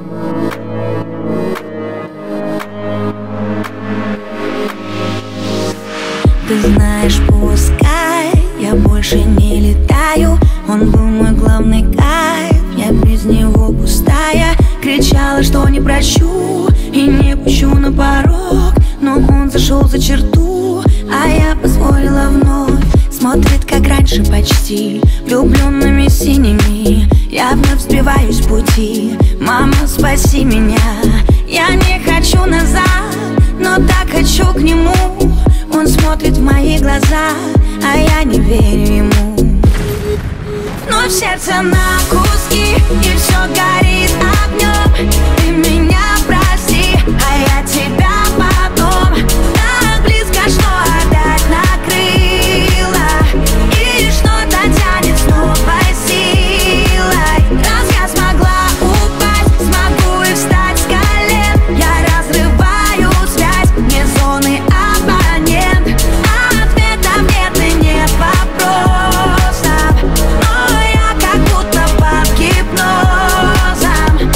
Ты знаешь, пускай я больше не летаю, он был мой главный кайф, я без него пустая. Кричала, что не прощу и не пущу на порог, но он зашел за черту, а я позволила вновь. Смотрит, как раньше почти, влюбленными синими. Я вновь сбиваюсь с пути. Мама, спаси меня. Я не хочу назад, но так хочу к нему. Он смотрит в мои глаза, а я не верю ему. Но в сердце на куски, и все горит огнем. Ты меня прости, а я тебя потом. Так близко, что опять накрыло, и что-то тянет с новой силой. Раз я смогла упасть, смогу и встать с колен. Я разрываю связь, мне зоны абонент. Ответов нет и нет вопросов, но я как будто под гипнозом.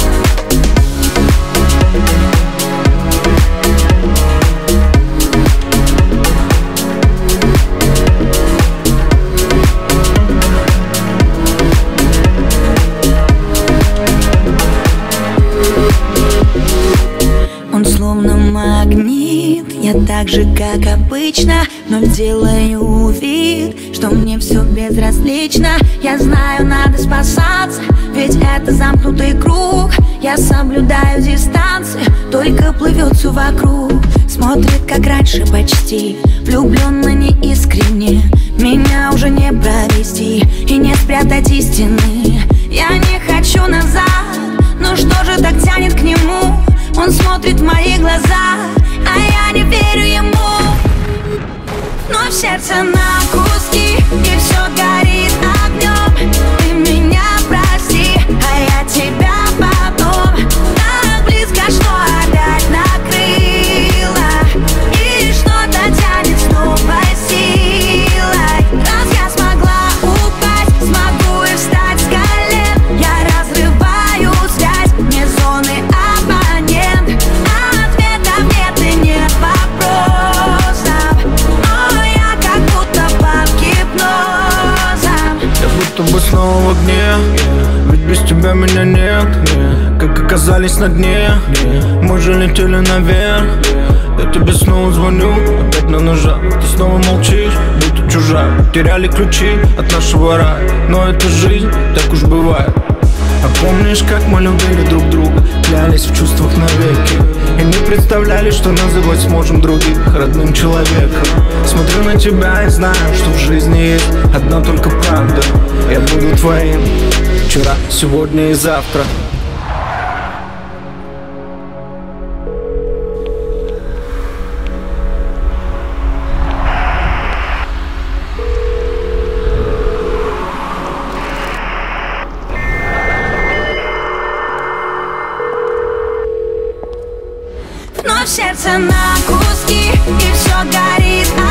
Он словно магнит, я так же, как обычно, но делаю вид, что мне все безразлично. Я знаю, надо спасаться, ведь это замкнутый круг. Я соблюдаю дистанцию, только плывет все вокруг. Смотрит, как раньше почти, влюбленно неискренне. Меня уже не провести и не спрятать истины. Я не хочу назад, но что же так тянет к нему? Он смотрит в мои глаза, а я не верю ему. Но в сердце на куски, и все горит огнем. Ты меня прости, а я тебя потом. Так близко, что опять накрыло, и что-то тянет с новой силой. Раз я смогла упасть, смогу и встать с колен. Я разрываю связь, мне зоны абонент. Ответов нет и нет вопросов, но я как будто под гипнозом. Я будто бы снова в огне, ведь без тебя меня нет. Как оказались на дне, мы же летели наверх. Я тебе снова звоню, опять на ножах. Ты снова молчишь, будто чужая. Теряли ключи от нашего рая, но это жизнь, так уж бывает. А помнишь, как мы любили друг друга, клялись в чувствах навеки, и не представляли, что называть сможем других родным человеком. Смотрю на тебя и знаю, что в жизни есть одна только правда. Я буду твоим вчера, сегодня и завтра. Но в сердце на куски, и все горит